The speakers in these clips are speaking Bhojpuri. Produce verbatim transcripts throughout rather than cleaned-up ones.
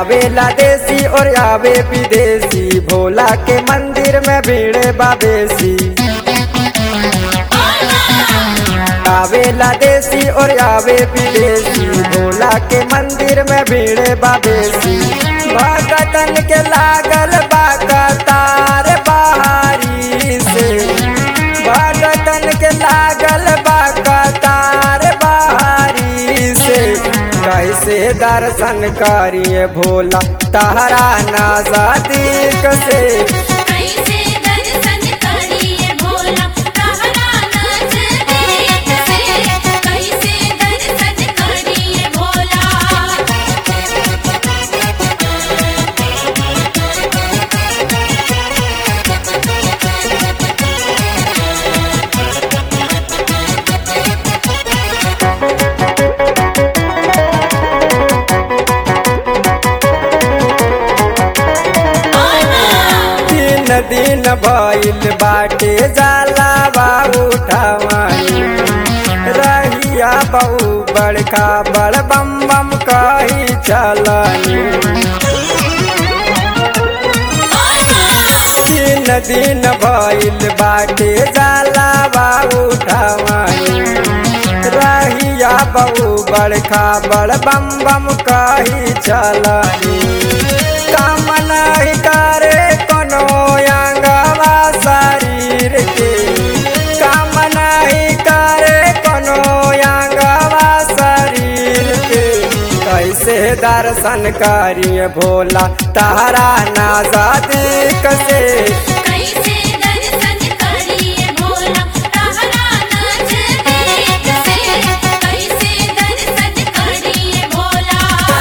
आवेला देसी और आवे विदेशी, भोला के मंदिर में भीड़ बाबेसी। आवेला देसी और आवे विदेशी, भोला के मंदिर में भीड़ बाबेसी। भगतन के लागल बा कतार बहारी से, भगतन के लागल बा कतार बहारी से। कैसे दर्शन करिए भोला तहरा नजदीक से, कैसे दर्शन करिए भोला तहरा नजदीक से, कैसे दर्शन करिए भोला। तीन दिन भइल बाटे जाला बाबू उठावानी, रहिया बहु बड़का बड़ बम बम कही चलनी। तीन दिन भइल बाटे जाला बाबू उठावानी, रहिया बहु बड़का बड़ बम बम कही चलनी। काम नहीं करे कोनो अंगवा शरीर के, काम नहीं करे कोनो अंगवा शरीर के। कैसे दर्शन करिए भोला तहरा नजदीक से, कैसे दर्शन करिए भोला तहरा नजदीक से, कैसे दर्शन करिए भोला।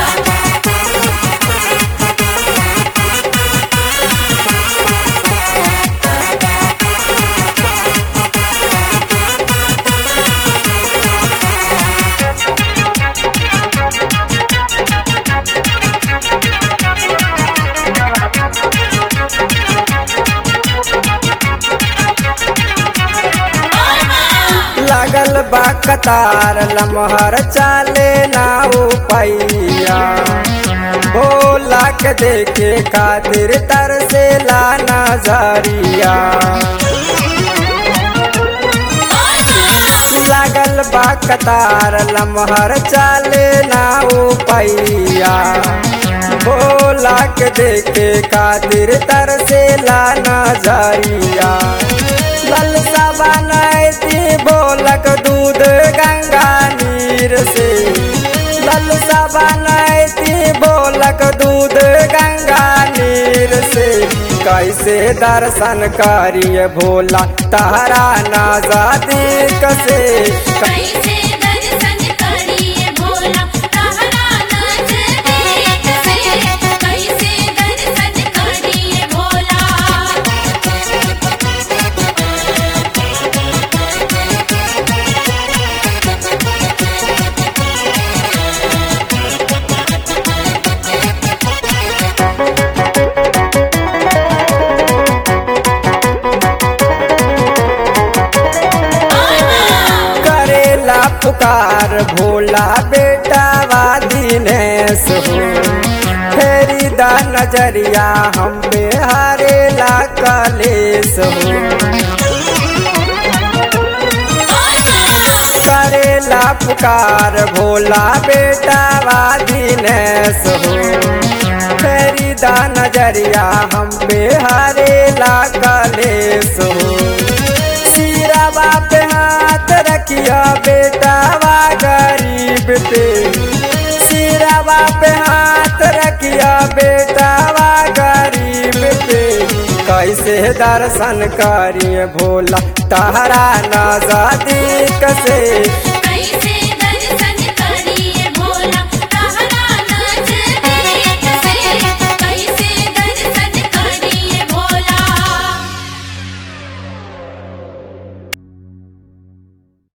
लागल बा कतार लमहर चाले ना पैया, भोला के देखे खातिर तरसे ला नजरिया। लागल बा कतार लमहर चाले ना पैया, भोला के देखे खातिर तरसे ला नजरिया। ललसा बनैती बोलक दूध गंगा नीर से, ललसा बनैती बोलक दूध गंगा नीर से। कैसे दर्शन करिए भोला तहरा नजदीक से, कैसे दर्शन करिए भोला तहरा नजदीक से, कैसे दर्शन करिए भोला। करेला पुकार भोला बेटा दिनेश हो, फेरी दा नजरिया हम पे हारेला कलेश हो। करेला पुकार भोला बेटा दिनेश हो, फेरी दा नजरिया हम पे हारेला कलेश हो। सिरवा पे हाथ रखिया बेटा वा गरीब पे, सिरवा पे हाथ रखिया बेटा वा गरीब पे। कैसे दर्शन करिए भोला तहरा नजदीक से,